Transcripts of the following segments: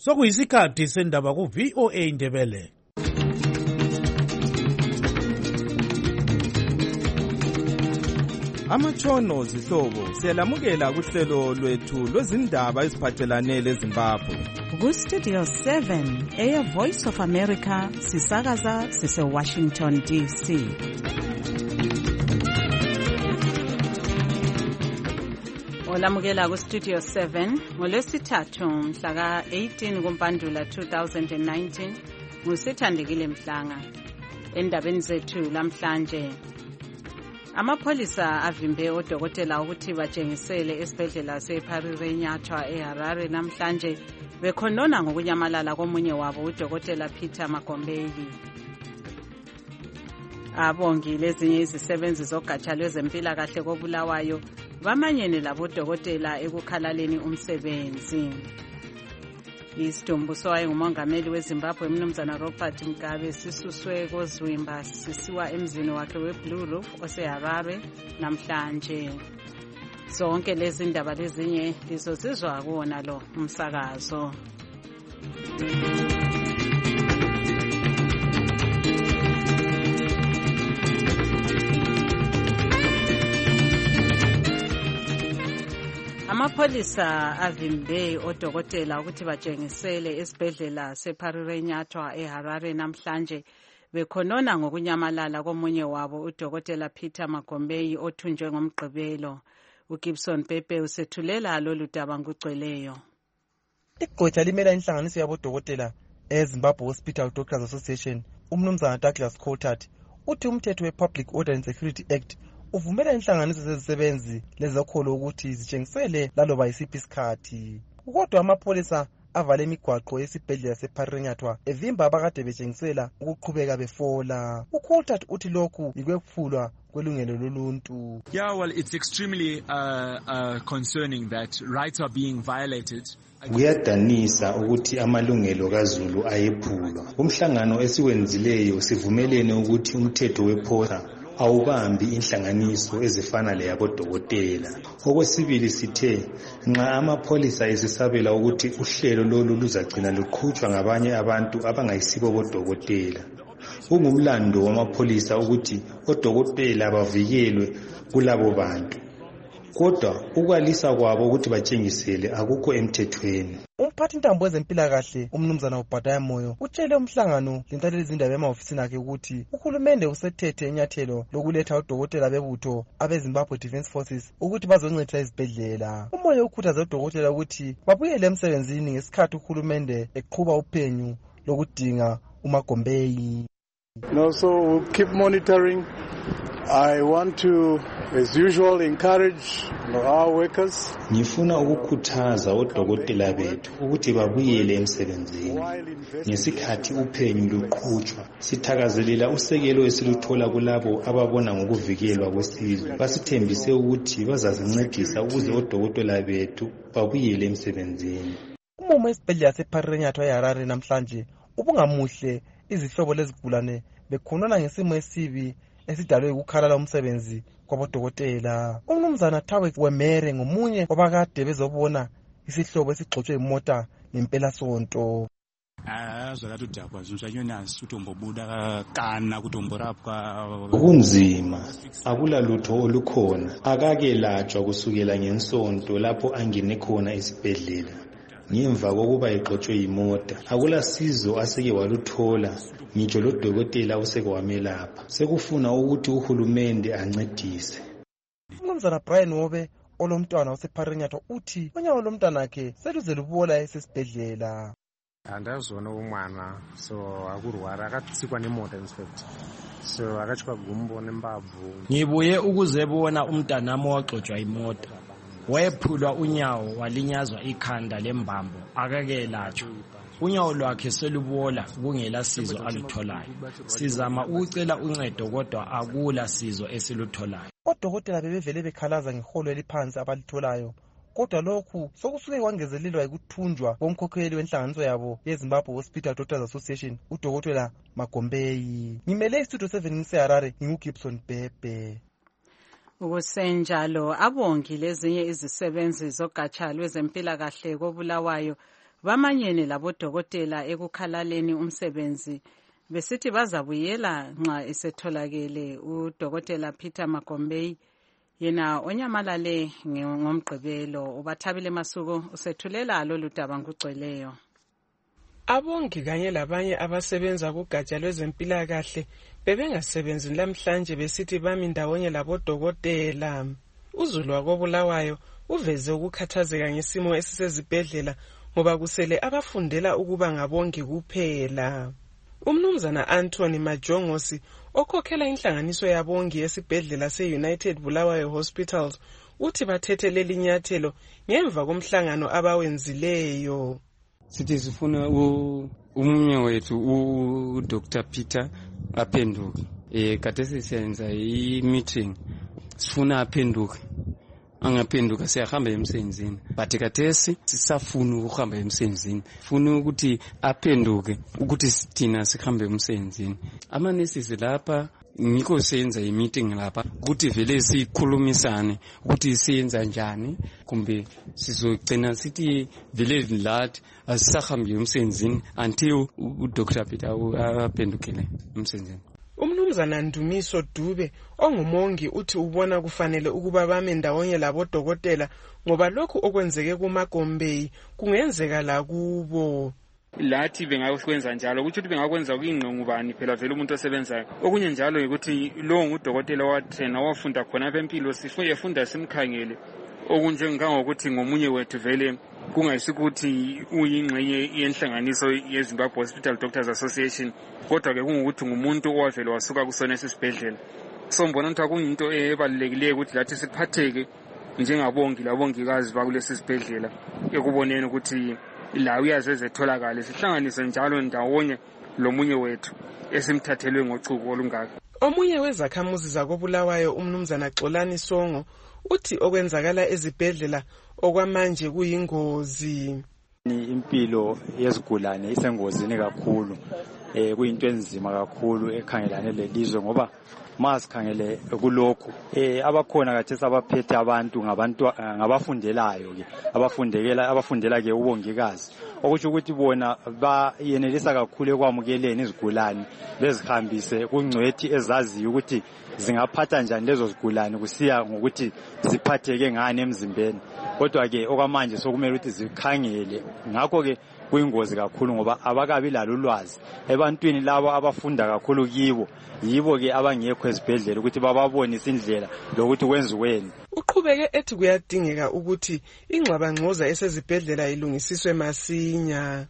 Sokuyisikhathi sendaba ku VOA Ndebele. Amatshono zihlobo siyalamukela kuhlelo lwethu lwezindaba eziphathelane leZimbabwe. Ku-Studio 7 Air Voice of America sisakaza sise-Washington DC. Olamukela ku-Studio 7 ngolwesithathu mhla ka-18 kuMpandula 2019 nguSithandekile Mhlanga. Endabeni zethu lamhlanje, amapholisa avimbe odokotela ukuthi batshengisele esibhedlela seParirenyatwa eHarare namhlanje bekhonona ngokunyamalala komunye wabo udokotela Peter Magombeyi. Abongi lezinye izisebenzi zogatsha lwezempilakahle koBulawayo bamanyene labodokotela ekukhalaleni umsebenzi. Isidumbu sowaye ngumongameli weZimbabwe Mnumzana Robert Mugabe sisuswe koZwimba sisiwa emzini wakhe weBlue Roof oseHarare namhlanje. Zonke lezi ndaba lezinye lizozizwa kuwona lo umsakazo. Amapholisa avimbe odokotela ukuthi batshengisele esibhedlela seParirenyatwa eHarare namhlanje bekhonona ngokunyamalala komunye wabo udokotela Peter Magombeyi othunjwe ngomgqibelo. uGibson Pepe usethulela lolu daba ngugcweleyo. Igqwetha limela inhlanganiso yabodokotela eZimbabwe Hospital Doctors Association, uMnumzana Douglas Coulthard, uthi umthetho wePublic Order and Security Act uvumela inhlanganiso zezisebenzi lezokholo ukuthi zitshengisele laloba yisiphi isikhathi. Kodwa amapholisa avale imigwaqo yesibhedlela seParirenyatwa evimba abakade betshengisela ukuqhubeka befola. uCoulthard uthi lokhu yikwephulwa kwelungelo loluntu. Yeah, well, it's extremely concerning that rights are being violated. Kuyadanisa ukuthi amalungelo kaZulu ayephulwa. Umhlangano esiwenzileyo sivumelene ukuthi umthetho wephosa awubambi inhlanganiso ezifana leyabodokotela. Okwesibili sithe nxa amapholisa esisabela ukuthi uhlelo lolu luzagcina luqhutshwa ngabanye abantu abangayisibo bodokotela. Ungumlando wamapholisa ukuthi odokotela bavikelwe kulabo bantu. Kodwa ukwalisa kwabo ukuthi batshengisele akukho emthethweni. Umphathi ntambo wezempilakahle uMnumzana uBhadaya Moyo utshele umhlangano lentaleli izindaba emahofisini akhe ukuthi uhulumende usethethe inyathelo lokuletha odokotela bebutho abeZimbabwe Defence Forces ukuthi bazoncedisa izibhedlela. Umoyo ukhuthaza odokotela ukuthi babuyele emsebenzini ngesikhathi uhulumende eqhuba uphenyo lokudinga uMagombeyi. So we'll keep monitoring. I want to, as usual, encourage our workers. Ngifuna ukukhuthaza odokotela bethu ukuthi babuyele emsebenzini ngesikhathi uphenyo luqhutshwa. Sithakazelela usekelo esiluthola kulabo ababona ngokuvikelwa kwesizwe. Basithembise ukuthi bazazincedisa ukuze odokotela bethu babuyele emsebenzini. Umumo esibhedlela seParirenyatwa eHarare namhlanje ubungamuhle. Izihlobo lezigulane bekhonona ngesimo esibi esidalwe ukukhalala umsebenzi kwabodokotela. uMnumzana Tawe Wemere ngomunye wabakade bezobona isihlobo esigxotshwe imota ngempela sonto. Kunzima, akulalutho olukhona. Akakelatshwa kusukela ngensonto lapho angene khona esibhedlela. Ngemva kokuba exotshwe imota, akulasizo aseke waluthola. Ngitsho lo dokotela useke wamelapha. Sekufuna ukuthi uhulumende ancedise. uMnumzana Brian Wobe olomntwana oseParirenyatwa uthi unyawo lomntanakhe seluze lubola esesibhedlela. Andazona umwana so akurwara akatsikwa nemota inspector. So akachikwa gumbo nembabvu. Ngibuye ukuzebona umntanami waxotshwa imota. Wayephulwa unyawo walinyazwa ikhanda lembambo akakelatshwa. Unyawo lwakhe selubola kungela sizo alutholayo. Sizama ukucela uncedo kodwa akula sizo esilutholayo. Odokotela bebevele bekhalaza ngeholo eliphansi abalitholayo. Kodwa lokhu sokusuke kwangezelelwa ukuthunjwa komkhokheli wenhlanganiso yabo yeZimbabwe Hospital Doctors Association udokotela Magombeyi. Ngimele istudio 7 ngiseHarare nginguGibson Pepe. Ukusenjalo abongi lezinye izisebenzi zogatsha lwezempilakahle koBulawayo bamanyene labodokotela ekukhalaleni umsebenzi besithi bazabuyela nxa esetholakele. Udokotela Peter Magombei yena onyamalale ngomgqibelo. uBathabile Masuku usethulela lolu daba ngokugcweleyo. Abongi kanye labanye abasebenza kugatsha lwezempilakahle bebengasebenzi namhlanje besithi bami ndawonye labodokotela. Uzulu wakoBulawayo uveze ukukhathazeka ngesimo esisezibhedlela ngoba kusele abafundela ukuba ngabongi kuphela. Umnumzana Anthony Majongosi okhokhela inhlanganiso yabongi esibhedlela se-United Bulawayo Hospitals uthi bathethe leli nyathelo ngemva komhlangano abawenzileyo. Sithi sifuna umunye wethu uDr Peter aphenduke. Kade sisenza i-meeting sifuna aphenduke. Angaphenduka siyahamba emsebenzini. But kathesi sisafuna ukuhamba emsebenzini. Funa ukuthi aphenduke ukuthi sithina sihambe emsebenzini. Amanesi lapha ngikho senza i-meeting lapha ukuthi vele sikhulumisane ukuthi siyenza njani kumbe sizogcina sithi vele lathi asisahambe emsebenzini until uDr Peter aphendukele emsebenzini. Umnumzana Ndumiso Dube ongumongi uthi ubona kufanele ukuba bame ndawonye labodokotela ngoba lokhu okwenzeke kuMagombei kungenzeka la kubo. Lathi bengakwenza njalo ukuthi bengakwenza kuyingqongubani phela vele umuntu osebenzayo. Okunye njalo ukuthi lo ngudokotela wathena wafunda khona empilo sifunda simkhangele. Okunje ngangokuthi ngomunye wethu vele kungayisukuthi uyingxenye yenhlanganiso yeZimbabwe Hospital Doctors Association kodwa ke kungukuthi ngumuntu owavele wasuka kusona esibhedlela. So mbona ukuthi akuyinto ebalulekile ukuthi lathi siphatheke njengabongi labongikazi bakulesi sibhedlela ekuboneni ukuthi la uyazeze tholakale sihlanganise njalo ndawonye lomunye wethu esimthathelwe ngochuku olungaka. Omunye wezakhamuzi zakoBulawayo umnumzana Xolani Songo uthi okwenzakala ezibhedlela okwamanje kuyingozi. Impilo yezigulane isengozini kakhulu. Kuyinto enzima kakhulu ekhangelane lelizwe ngoba masikhangele kulokho abakhona kathesi abaphethe abantu ngabafundelayo ke abafundela ke ubongikazi okuthi ukuthi bona bayenelisa kakhulu ekwamukeleni izigulane bezihambise kungcwethi ezaziyo ukuthi zingaphatha njani lezo zigulane kusiya ngokuthi ziphatheke ngani emzimbeni kodwa ke okwamanje sokumele ukuthi zikhangele ngakho ke kuyingozi kakhulu ngoba abakabi lalo ulwazi ebantwini labo abafunda kakhulu kibo yibo ke abangekho ezibhedlela ukuthi bababonise indlela lokuthi kwenziweni. Uqhubeke ethi kuyadingeka ukuthi ingxabangxoza esezibhedlela ilungisiswe masinya.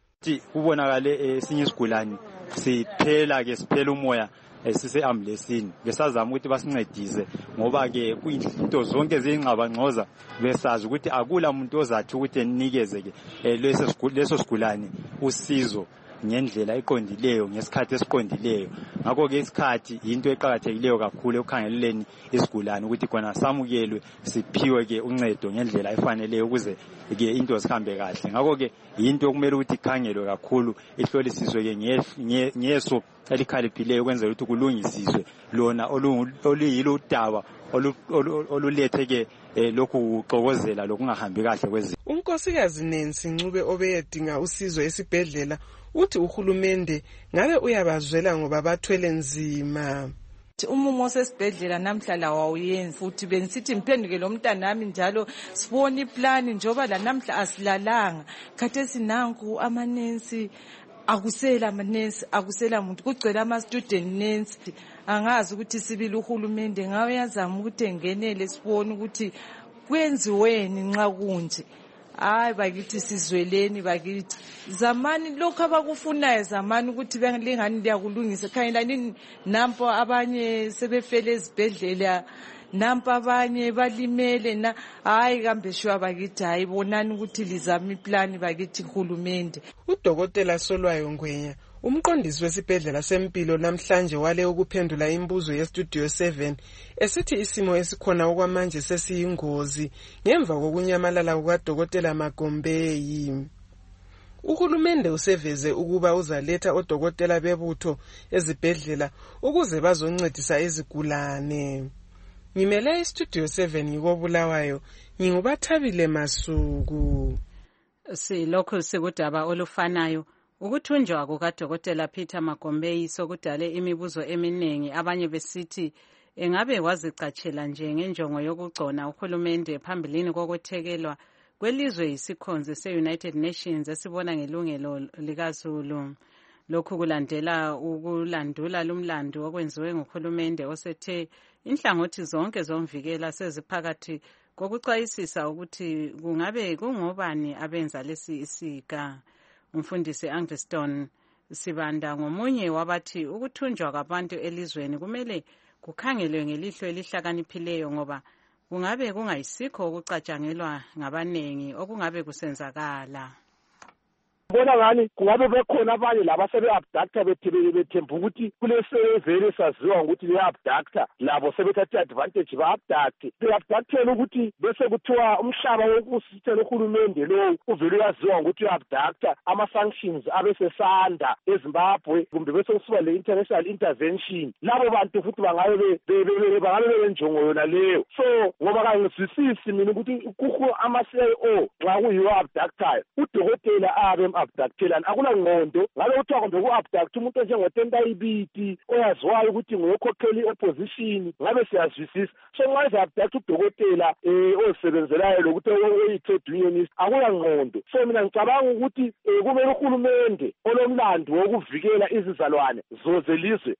Kubonakale esinye isigulane siphela ke siphela umoya sise-ambulensini besazama ukuthi basincedise ngoba ke kuyinto zonke zingxabangxoza besazi ukuthi akula muntu ozathi ukuthi enikeze ke leso sigulane usizo ngendlela eqondileyo ngesikhathi esiqondileyo. Ngakho ke isikhathi into eqhakathekileyo kakhulu ekukhangeleni isigulane ukuthi khona samukelwe siphiwe ke uncedo ngendlela efaneleyo ukuze ke into zihambe kahle. Ngakho ke into okumele ukuthi ikhangelwe kakhulu ihlolisiswe ke ngeso elikhaliphileyo ukwenzela ukuthi kulungisiswe lona oluyilo udaba olulethe ke lokhu uxokozela lokungahambi kahle kwezinto. Unkosikazi Nancy Ncube obeyedinga usizo esibhedlela uthi uhulumende ngabe uyabazwela ngoba bathwele nzima. Umumo sesibhedlela namhla wawuyenza futhi benisithi mphenduke lo mntanami njalo sibona iplan njoba la namhla asilalanga khathesi nanku amanensi akusela amanensi akusela umuntu kugcwele ama-student nensi angazi ukuthi sibili uhulumende ngabe yazama ukuthi engenele sibone ukuthi kwenziweni nxa kunje. Hayi bakithi sizweleni bakithi zamani lokho abakufunayo zamani ukuthi lengani liyakulungisa khangelani nampo abanye sebefele ezibhedlela nampo abanye balimele na hayi kambe shwa bakithi hayi bonani ukuthi lizama iplan bakithi uhulumende. Udokotela Solwayo Ngwenya umqondisi wesibhedlela sempilo namhlanje wale ukuphendula imibuzo yeStudio 7 esithi isimo esikhona okwamanje sesiyingozi ngemva kokunyamalala kukaDokotela Magombei. Uhulumende useveze ukuba uzaletha odokotela bebutho ezibhedlela ukuze bazoncedisa izigulane. Ngimele iStudio 7 ngikoBulawayo, nginguBathabile Masuku. Silokhu sikudaba olufanayo. Ukuthunjwa kukaDokotela Peter Magombeyi sokudale imibuzo eminingi, abanye besithi engabe wazicatshela nje ngenjongo yokugcona uhulumende phambilini kokuthekelwa kwelizwe yisikhonzi se-United Nations esibona ngelungelo likazulu. Lokhu kulandela ukulandula lumlando okwenziwe nguhulumende osethe inhlangothi zonke zomvikela seziphakathi kokucwayisisa ukuthi kungabe kungobani abenza lesi isika. Umfundisi Angliston Sibanda ngomunye wabathi ukuthunjwa kwabantu elizweni kumele kukhangelwe ngelihlo elihlakaniphileyo ngoba kungabe kungayisikho ukucatshangelwa ngabanengi okungabe kusenzakala. Bona ngani kungabe bekhona abanye laba sebe-abductor bethemba ukuthi kulesevele saziwa ukuthi le-abductor labo sebethatha advantage ba-abduct be-abductela ukuthi bese kuthiwa umhlaba wokusithela uhulumende lowo uvele uyaziwa ukuthi u-abductor ama-sanctions abesesanda eZimbabwe kumbe bese kusuka le-international intervention labo bantu futhi bangabe belenjongo yona leyo. So ngoba kangizwisisi mina ukuthi kuhu ama-CIO nxa kuyiwo abductayo udokotela abe abductelani akulangqondo ngabe kuthiwa kumbe ku-abduct umuntu onjengoTenda Ibiti oyaziwayo ukuthi nguyokhokhela i-opposition ngabe siyazwisisa. So nxa eza-abduct udokotela ozisebenzelayo lokuthi oyi-trade unionist akulangqondo. So mina ngicabanga ukuthi kumele uhulumende olomlando wokuvikela izizalwane zozelizwe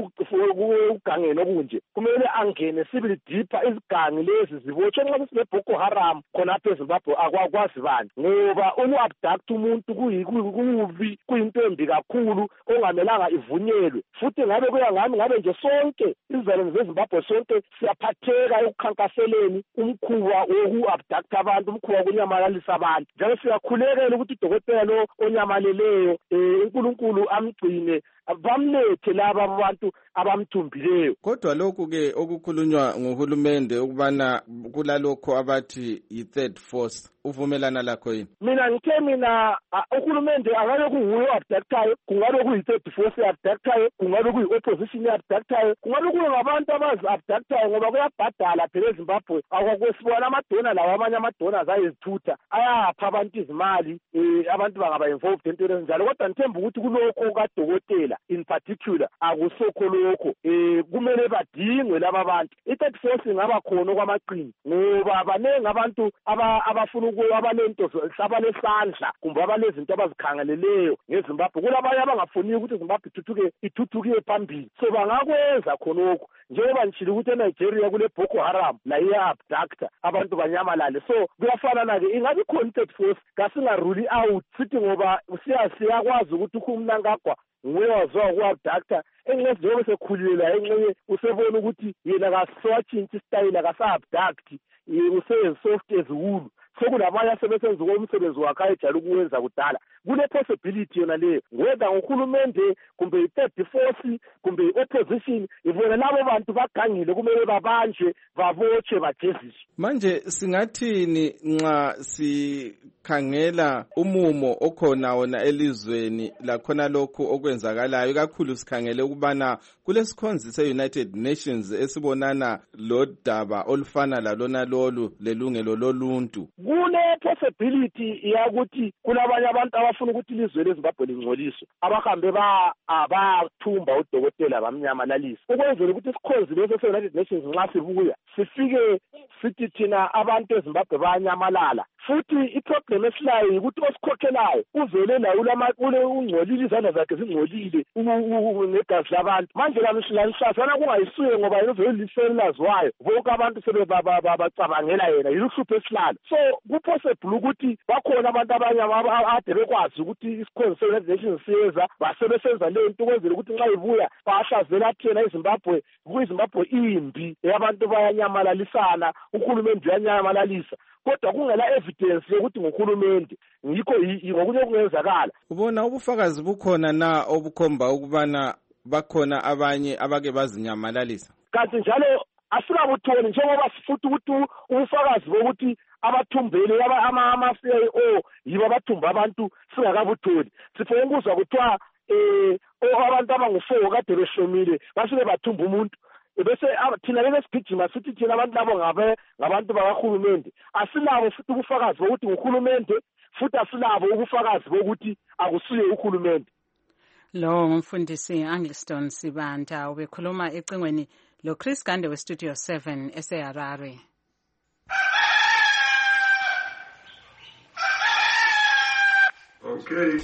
ekugangeni okunje kumele angene sibili deeper izigangi lezi zibotshwe nxa sesine-Boko Haram khonapha eZimbabwe akwakwazi bani ngoba uku-abduct umuntu kubi kuyinto embi kakhulu ongamelanga ivunyelwe. Futhi ngabe kuya ngami ngabe nje sonke izizalwane zeZimbabwe sonke siyaphatheka ekukhankaseleni umkhuba woku-abduct abantu, umkhuba wokunyamalisa abantu. Njalo siyakhulekela ukuthi udokotela lo onyamaleleyo uNkulunkulu amgcine bamlethe laba abantu abamthumbileyo. Kodwa lokhu-ke okukhulunywa nguhulumende ukubana kulalokho abathi yi-third force uvumelana lakho yini? Mina uhulumende angabe kunguye o-abductayo, kungabe kuyi-third force e-abductayo, kungabe kuyi-opposition e-abductayo, kungabe kuye ngabantu abazi-abductayo ngoba kuyabhadala phela eZimbabwe. Akwesibona amadona lawo amanye amadonors ayezithutha ayapha abantu izimali abantu bangaba involved entweni ezinjalo. Kodwa ngithemba ukuthi kulokho kadokotela in particular akusokho lokho kumele badingwe laba bantu. I-third force ingaba khona okwamaqini ngoba banengi abantu abafuna abalento abalesandla kumbe abalezinto abazikhangeleleyo ngeZimbabwe. Kulabanye abangafuniyo ukuthi iZimbabwe ithuthuke phambili. So bangakwenza khonokho njengoba nishilo ukuthi eNigeria kule Boko Haram la iya-abductor abantu banyamalale. So kuyafanana-ke ingabe khona i-third force kasingaruli out sithi ngoba siyakwazi ukuthi uMnangagwa nguye waziwa ku-abductor engxenye njengoba sekhulile la engxenye usebona ukuthi yena kasewatshintshi isitayile kasa-abduct use-soft eziwulu. Sekunabanye asebesenza umsebenzi wakhe ayejala ukuwenza kudala. Kule possibility yona leyo whether uhulumende kumbe i-third force kumbe i-opposition ivele labo bantu bagangile kumele babanjwe babotshwe bajeziswe. Manje singathini nxa sikhangela umumo okhona wona elizweni lakhona lokhu okwenzakalayo kakhulu sikhangele ukubana kulesikhonzi se-United Nations esibonana lodaba olufana lalona lolu lelungelo loluntu? Kule possibility yakuthi kulabanye abantu abafuna ukuthi ilizwe leZimbabwe lingcoliswe abahambe bathumba udokotela bamnyamalisa ukwenzela ukuthi isikhonzi leso se-United Nations nxa sibuya sifike sithi thina abantu eZimbabwe bayanyamalala. Futhi iproblem esilayo ukuthi osikhokhelayo uvele layo ungcolile izandla zakhe zingcolile negazi labantu. Manje lanishazana kungayisuye ngoba yena uvele liseli laziwayo bonke abantu sebebacabangela yena yiluhlupho esilalo. So kupossible ukuthi bakhona abantu abanye ade bekwazi ukuthi isikhonzi se-United Nations siyeza basebesenza leyo nto ukwenzela ukuthi nxa ibuya bahlasela thina iZimbabwe kuyiZimbabwe imbi abantu bayanyamalalisana uhulumende uyanyamalalisa kodwa kungela evidence yokuthi nguhulumende ngikho ngokunye kungenzakala. Ubona ubufakazi bukhona na obukhomba ukubana bakhona abanye abake bazinyamalalisa? Kanti njalo asikabuthoni njengoba sifuthi ukuthi ubufakazi bokuthi abathumbele ama-CIO yibo abathumba abantu singakabutholi. Sifuna ukuzwa kuthiwa abantu abangu-4 kade beshomile basuke bathumba umuntu bese thina leke sigijima sithi thina abantu labo ngabantu bakahulumende asilabo futhi ubufakazi bokuthi nguhulumende futhi asilabo ubufakazi bokuthi akusuye uhulumende. Lo ngumfundisi Angliston Sibanda ubekhuluma ecingweni lo Chris Gande we Studio 7 eseHarare. Okay.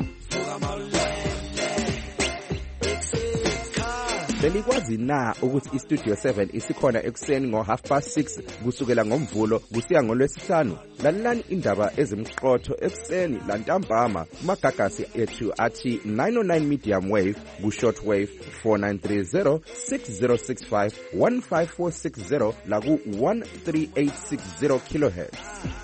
Belikwazi na ukuthi iStudio 7 isikhona ekuseni ngo6:30 kusukela ngoMvulo kusiya ngoLwesihlanu? Lalelani indaba ezimqotho ekuseni lantambama kumagagasi ethu athi 909 medium wave ku-short wave 4930 6065 15460 la ku-13860 kilohertz.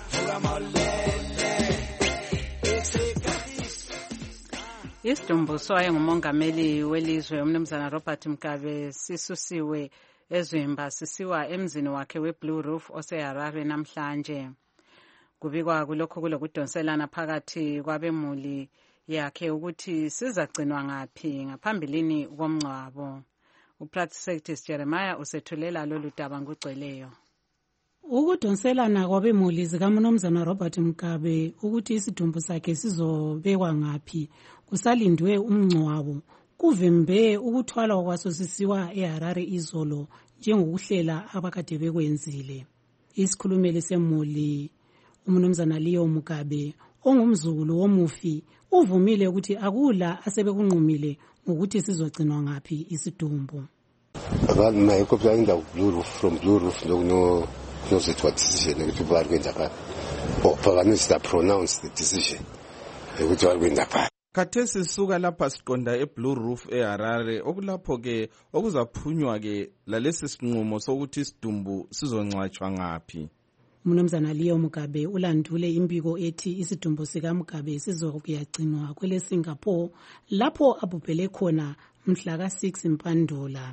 Isidumbu soye ngumongameli welizwe umnumzana Robert Mugabe sisusiwe eZwimba sisiwa emzini wakhe weBlue Roof oseHarare namhlanje. Kubikwa kulokho kulokudonselana phakathi kwabemuli yakhe ukuthi sizagcinwa ngaphi ngaphambilini komngcwabo. uPractice Jeremiah usethulela lolu daba ngugcweleyo. Ukudonselana kwabemuli zikaMnumzana Robert Mugabe ukuthi isidumbu sakhe sizobekwa ngaphi kusalindwe umngcwabo kuvimbe ukuthwala kwaso sisiwa eHarare izolo njengokuhlela abakade bekwenzile. Isikhulumeli semuli uMnumzana Leo Mugabe ongumzukulu womufi uvumile ukuthi akula asebekunqumile ngokuthi sizogcinwa ngaphi isidumbu. Abantu mayekopla indawo Blue Roof from Blue Roof no set what decision ukuthi bakwenza pha. Okuphakamise pronounce the decision ukuthi bakwenza pha. Khathesi sisuka lapha siqonda eBlue Roof eHarare okulapho ke okuzaphunywa ke lalesi sinqumo sokuthi isidumbu sizongcwatshwa ngaphi. Mnumzana Leo Mugabe ulandule imbiko ethi isidumbu sika Mugabe sizokuyagcinwa kwele Singapore lapho abubhele khona mhla ka6 Mpandula.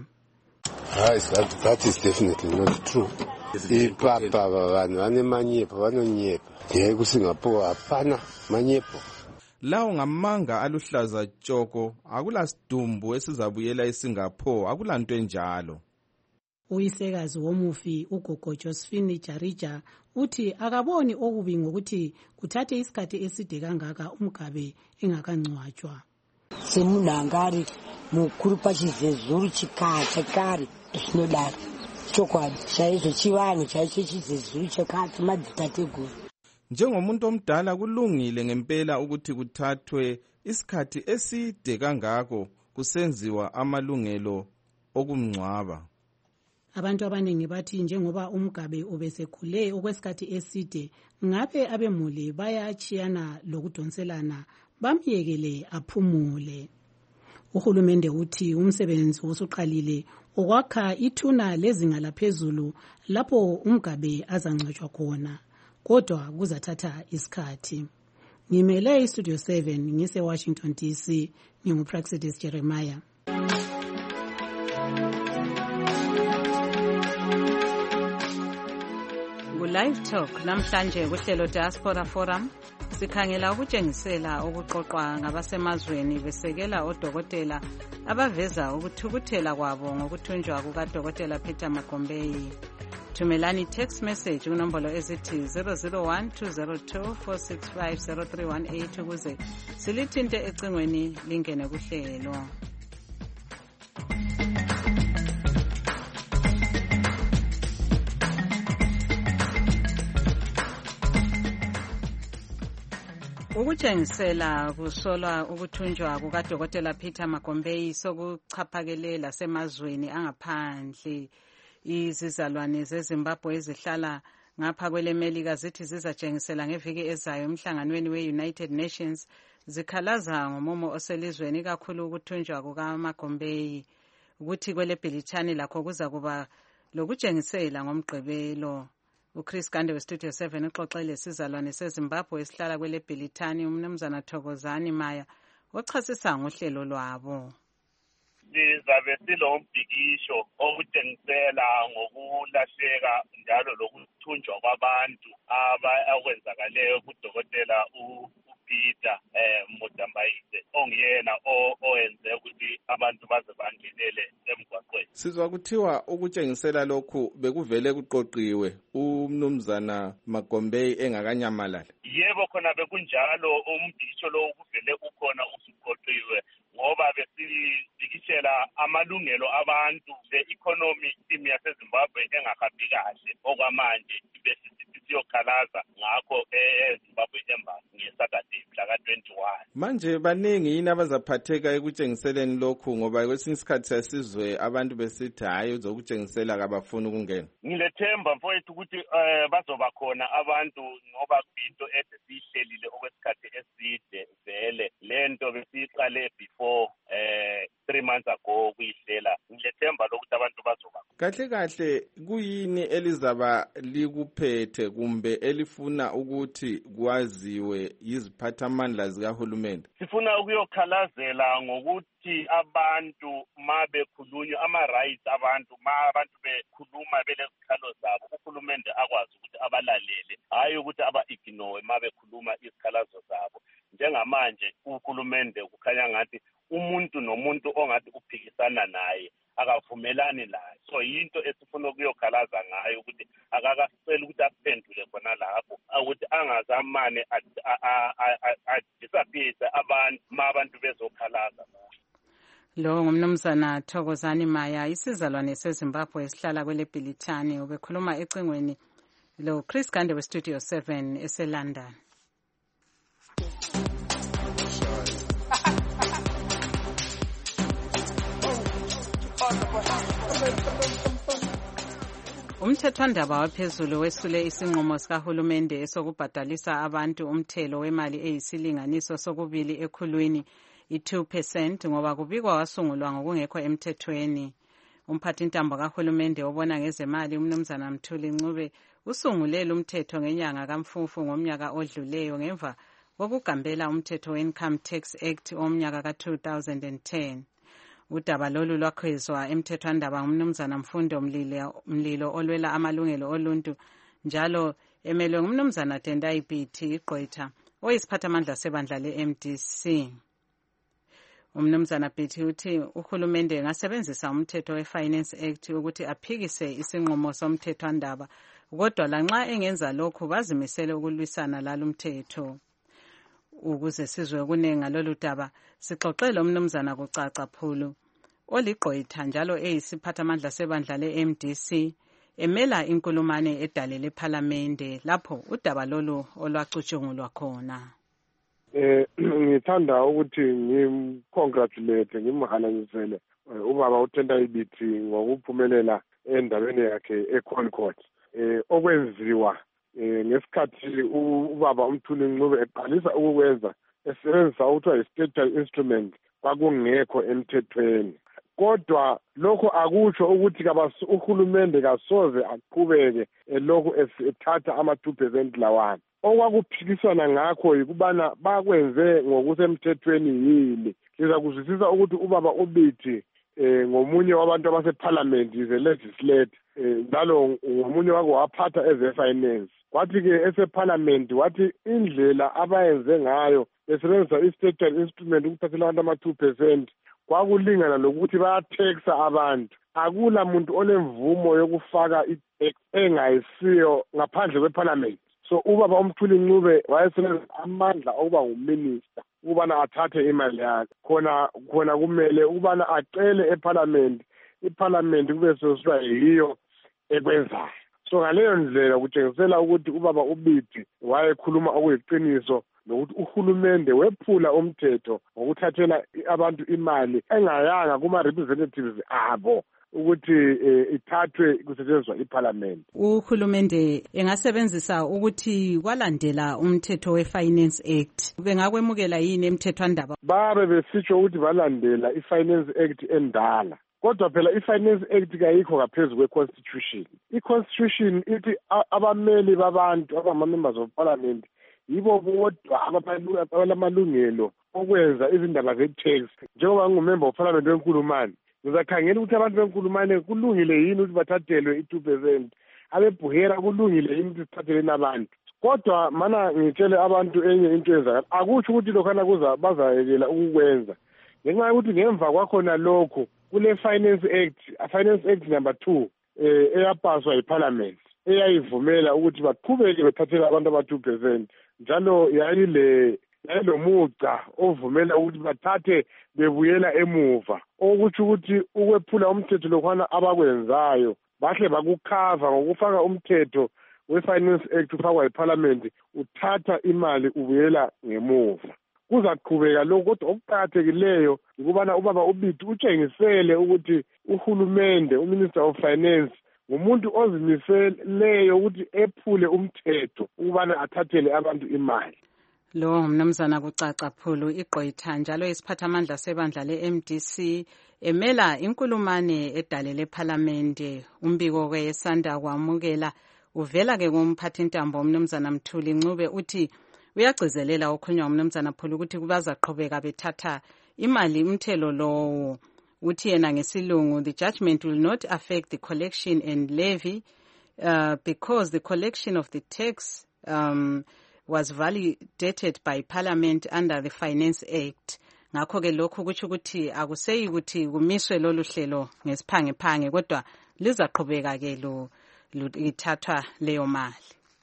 That is definitely not true. Ipapa vanhu vane manyepo vanonyepa. Yeye kuSingapore hapana manyepo. Lawo ngamanga aluhlaza tshoko akula sidumbu esizabuyela eSingapore akulanto enjalo. Uyisekazi womufi uGogo Josephine Jarija uthi akaboni okubi ngokuthi kuthathe isikhathi eside kangaka uMgabe engakangcwatshwa. Semunangari mukuru pachizezuru chikacha kare zvinodaro chokwadi chaizvo chivanhu chaicho chizezuru chakati madzitateguru. Njengomuntu omdala kulungile ngempela ukuthi kuthathwe isikhathi eside kangako kusenziwa amalungelo okumngcwaba. Abantu abaningi bathi njengoba uMgabe ubesekhule okwesikhathi eside ngabe abemuli bayachiyana lokudonselana bamyekele aphumule. Uhulumende uthi umsebenzi osuqalile okwakha ithuna lezinga laphezulu lapho uMgabe azangcwatshwa khona. Kodwa kuzathatha isikhathi. Ngimele iStudio 7 ngise Washington DC nginguPractice Jeremiah. Live Talk namhlanje kuhlelo Diaspora Forum sikhangela ukutshengisela okuqoqwa ngabasemazweni besekela odokotela abaveza ukuthukuthela kwabo ngokuthunjwa kukaDokotela Peter Makombeyi. Thumelani text message kunombolo ezithi 0012024650318 ukuze silithinte ecingweni lingene kuhlelo. Ukutshengisela kusolwa ukuthunjwa kukaDokotela Peter Makombeyi sokuchaphakele lasemazweni angaphandle. Izizalwane zeZimbabwe ezihlala ngapha kweleMelika zithi zizatshengisela ngeviki ezayo emhlanganweni we-United Nations zikhalaza ngomumo oselizweni kakhulu ukuthunjwa kukaMakombeyi ukuthi kweleBrithani lakho kuza kuba lokutshengisela ngomgqibelo. uChris Gande weStudio 7 uxoxele sizalwane seZimbabwe esihlala kweleBrithani umnumzana Thokozani Maya ochasisa ngohlelo lwabo. Sizabe silombhikisho okutshengisela ngokulahleka njalo lokuthunjwa kwabantu akwenzakaleyo kuDokotela uPeter Mudambayise ongiyena owenze ukuthi abantu baze bangenele emgwaqweni. Sizwa kuthiwa ukutshengisela lokhu bekuvele kuqoqiwe umnumzana Makombeyi engakanyamalala. yebo khona bekunjalo umbhikisho lo kuvele ukhona usuqoqiwe ngoba besibhikishela amalungelo abantu le-economy team yaseZimbabwe engahambi kahle okwamanje siyokhalaza ngakho eZimbabwe Embassy ngeSaturday mhla ka-21. Manje baningi yini abazaphatheka ekutshengiseleni lokhu ngoba kwesinye isikhathi sasizwe abantu besithi hayi uzokutshengisela kabafuni ukungena? Ngilethemba mfowethu ukuthi bazoba khona abantu ngoba into siyihlelile okwesikhathi eside vele lento besiyiqale before 3 months ago kuyihlela. Ngilethemba lokuthi abantu bazoba kahle kahle kuyini elizaba likuphethe kumbe elifuna ukuthi kwaziwe yiziphathamandla zikahulumende? Sifuna ukuyokhalazela ngokuthi abantu mabekhulunywa ama-rights abantu bekhuluma belezikhalo zabo uhulumende akwazi ukuthi abalalele hayi ukuthi aba-ignore mabekhuluma izikhalazo zabo. Njengamanje uhulumende kukhanya ngathi umuntu nomuntu ongathi uphikisana naye akavumelani laye. So yinto esifuna ukuyokhalaza ngayo ukuthi akakasicela ukuthi aphendule khona lapho ukuthi angazamane adisappear abantu abantu bezokhalaza. Lo ngumnumzana Thokozani Maya isizalwane seZimbabwe esihlala kwele Bhilithani ubekhuluma ecingweni lo Chris Gande we Studio 7 eseLondon. Umthethwandaba waphezulu wesule isinqumo sikahulumende esokubhadalisa abantu umthelo wemali eyisilinganiso sokubili ekhulwini i-2% ngoba kubikwa wasungulwa ngokungekho emthethweni. Umphathintambo kahulumende obona ngezemali umnumzana Mthuli Ncube usungulele umthetho ngenyanga kaMfumfu ngomnyaka odluleyo ngemva kokugambela umthetho we-Income Tax Act omnyaka ka-2010. Udaba lolu lwakhwezwa emthethwandaba ngumnumzana Mfundo Mlilo olwela amalungelo oluntu njalo emelwe ngumnumzana Tendai Biti Igqwetha oyisiphathamandla sebandla le-MDC. Umnumzana Biti uthi uhulumende engasebenzisa umthetho we-Finance Act ukuthi aphikise isinqumo somthethwandaba kodwa lanxa engenza lokhu bazimisele ukulwisana lalo umthetho. Ukuze sizwe kunenga lolu daba sixoxele umnumzana Kucaca Phulu oligqwetha njalo eyisiphathamandla sebandla le-MDC emela inkulumane edale lePhalamende lapho udaba lolu olwacutshungulwa khona. Ngithanda ukuthi ngimcongratulate ngimhalangisele ubaba uTendai Biti ngokuphumelela endabeni yakhe eConcord. Okwenziwa ngesikhathi ubaba uMthuli Ncube eqalisa ukukwenza esebenzisa ukuthiwa yi-statutory instrument kwakungekho emthethweni. Kodwa lokho akutsho ukuthi uhulumende kasoze aqhubeke lokhu ethatha ama-2% lawana. Okwakuphikisana ngakho yikubana bakwenze ngokusemthethweni yini. Siza kuzwisisa ukuthi ubaba uBiti ngomunye wabantu abaseParliament is a legislator njalo ngomunye wako waphatha eze-finance. Kwathi-ke eseParliament wathi indlela abayenze ngayo besebenzisa i-statutory instrument ukuthathela abantu ama-2% kwakulingana lokuthi bayatheksa abantu. Akula muntu olemvumo yokufaka engayisiyo ngaphandle kweParliament. So ubaba uMthuli Ncube wayesebenzisa amandla okuba nguminister ukubana athathe imali yakhe. Khona kumele ukubana acele eParliament. IParliament kube sosiba yiyo ekwenzayo. So ngaleyo ndlela kutshengisela ukuthi ubaba uBiti wayekhuluma okuyiqiniso nokuthi uhulumende wephula umthetho ngokuthathela abantu imali engayanga kuma-representatives abo ukuthi ithathwe kusetshenziswa iParliament. Uhulumende engasebenzisa ukuthi kwalandela umthetho we-Finance Act. Bengakwemukela yini emthethwandaba? Babe besitsho ukuthi balandela i-Finance Act endala. Kodwa phela i-Finance Act kayikho ngaphezu kwe-Constitution. I-Constitution ithi abameli babantu abama-members of Parliament yibo bodwa abalamalungelo okwenza izindaba ze-tax. Njengoba ngingumember of Parliament wenkulumane ngizakhangela ukuthi abantu benkulumane kulungile yini ukuthi bathathelwe i-2%. Abebuhera kulungile yini ukuthi sithatheleni abantu. Kodwa mana ngitshele abantu enye into yenzakala akutsho ukuthi lokhana bazayekela ukukwenza. Ngenxa yokuthi ngemva kwakhona lokho kule Finance Act number 2 eyapaswa yiParliament eyayivumela ukuthi baqhubeke bethathela abantu aba-2%. njalo yayilomuca ovumela ukuthi bathathe bebuyela emuva, okutsho ukuthi ukwephula umthetho lokhwana abakwenzayo bahle bakukhava ngokufaka umthetho we-Finance Act ufakwa yiParliament, uthatha imali ubuyela ngemuva. Kuzaqhubeka lokho, kodwa okuqakathekileyo ukubana ubaba uBiti utshengisele ukuthi uhulumende, uMinister of Finance, ngumuntu ozimiseleyo ukuthi ephule umthetho ukubana athathele abantu imali. Lo mnumzana kucaca phulu igqwetha njalo isiphathamandla sebandla le-MDC emela inkulumane edalele eParliament. Umbiko ke esanda kwamukela uvela ke kumphathi intambo umnumzana Mthuli Ncube uthi uyagcizelela okhulunywa umnumzana Phulu ukuthi bazaqhubeka bethatha imali umthelo lowo. Uthi yena ngesilungu, the judgment will not affect the collection and levy because the collection of the tax was validated by Parliament under the Finance Act. Ngakho ke lokho kuthi ukuthi akuseyi ukuthi kumiswe lolu hlelo ngesiphangephange, kodwa lizaqhubeka ke lo ithathwa leyo mali.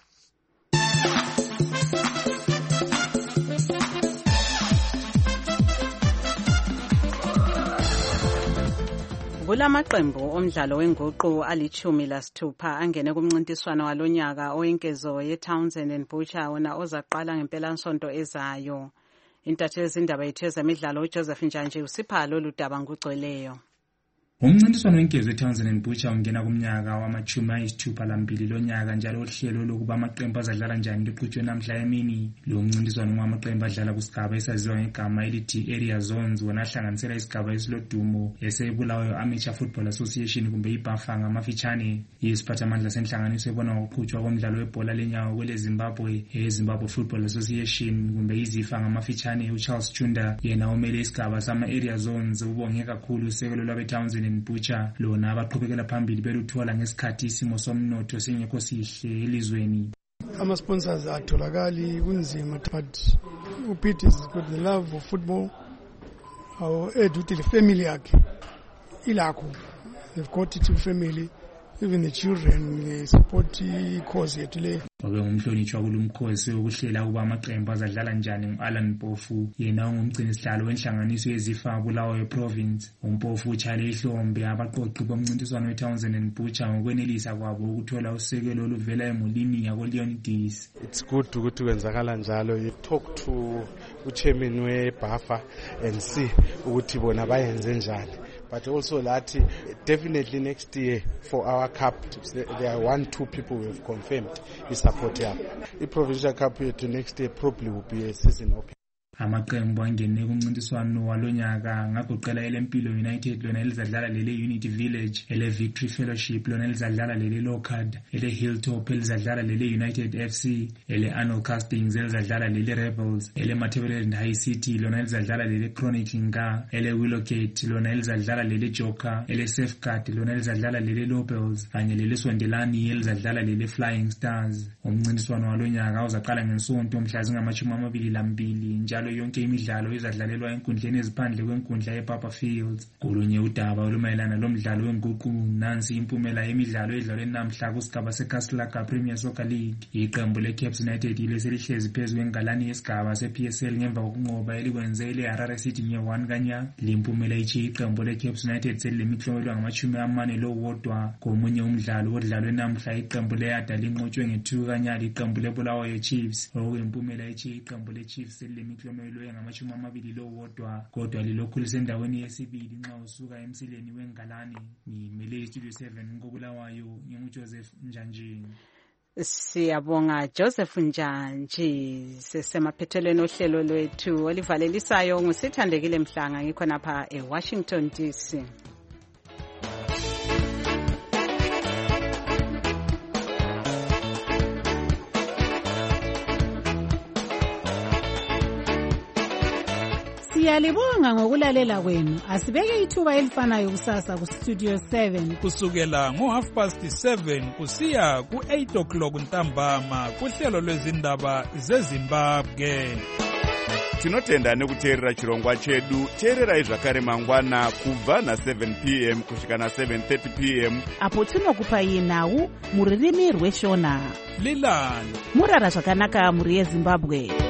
Kulamaqembu omdlalo wenguqu ali-16 angene kumncintiswano walonyaka oyinkezo ye-Townsend and Butcher wona ozaqala ngempelasonto ezayo. Intatheli zindaba yethu ezemidlalo uJoseph Njanje usipha lolu daba ngugcweleyo. Umncintiswano wenkezo eTownsend and Butcher ungena kumnyaka wama-62 lonyaka, njalo uhlelo lokuba amaqembu azadlala njani liqhutshwe namhla emini. Lo mncintiswano ngamaqembu adlala kusigaba esaziwa ngegama elithi Area Zones, wona ahlanganisela isigaba esilodumo esebulawayo Amateur Football Association kumbe iBafang amafitshane. Yisiphathamandla senhlanganiso ebona ngokuqhutshwa komdlalo webhola lenyawo kwele Zimbabwe, Zimbabwe Football Association kumbe iZIFA ngamafitshane. uCharles Chunda yena omele isigaba sama-Area Zones ubonge kakhulu usekelo lwabeTownsend Butcher lona abaqhubekela phambili beluthola ngesikhathi isimo somnotho singekho sihle elizweni. Ama-sponsors atholakali kunzima, but uPete has got the love of football. Eduthi le family yakhe ilakho, they've got it to family, even the children they support cause yethu le. Obe ngumhlonishwa kulumkhosi wokuhlela ukuba amaqembu azadlala njani ngu-Alan Mpofu, yena ungumgcini sihlalo wenhlanganiso yeZIFA Bulawayo Province. uMpofu utshale ihlombe abaqoqi bomncintiswano weTownsend and Butcher ngokwenelisa kwabo ukuthola usekelo oluvela emulini yakoLeonidas. It's good ukuthi kwenzakala njalo. You talk to uchairman weBafa and see ukuthi bona bayenze njani. But also that definitely next year for our cup, there are 1-2 people who have confirmed his support here. The provincial cup to next year probably will be a season open. Amaqembu angene kumncintiswano walonyaka ngagoqela elempilo United lona elizadlala lele Unity Village, ele Victory Fellowship lona elizadlala lele Lockhart, ele Hilltop elizadlala lele United FC, ele Arnold Castings elizadlala lele Rebels, ele Matabeleland High City lona elizadlala lele Chronicle, ele Willowgate lona elizadlala lele Joker, ele Safeguard lona elizadlala lele Lopels, kanye lele Sondelani elizadlala lele Flying Stars. Umncintiswano walonyaka uzaqala ngesonto mhla zingama-22 njalo yonke imidlalo izadlalelwa enkundleni eziphandle kwenkundla yePapa Fields. Kolunye udaba olumayelana lomdlalo wenguqu nansi impumela yemidlalo edlalwe namhla kusigaba seCastlelaga Premier Soccer League. Iqembu leCaps United leselihlezi phezu kwengalani yesigaba sePSL ngemva kokunqoba elikwenze leHarare City nge-1 kanya. Limpumela ithi iqembu leCaps United selilemiklomelo ngama-41 komunye umdlalo odlalwe namhla. Iqembu leYada linqotshwe nge-2 kanya liqembu leBulawayo Chiefs. Okuyimpumela ithi iqembu leChiefs selilemiklomelo ngama-21 kodwa lilokhu lisendaweni yesibili nxa usuka emsileni wengalani. Ngimele iStudio 7 koBulawayo nginguJoseph Njanjini. Siyabonga Joseph Njanji. Sesemaphethelweni ohlelo lwethu olivalelisayo ngusithandekile Mhlanga ngikhonapha eWashington DC. Siyalibonga ngokulalela kwenu. Asibeke ithuba elifanayo kusasa kuStudio 7 kusukela ngo7:30 kusiya ku8 o'clock ntambama kuhlelo lwezindaba zeZimbabwe. tinotenda nekuteerera chirongwa chedu. teererai zvakare mangwana kubva na7 p.m. kusvika na7:30 p.m. apo tinokupai nhau mururimi rweshona. Lilani murara zvakanaka muri yeZimbabwe.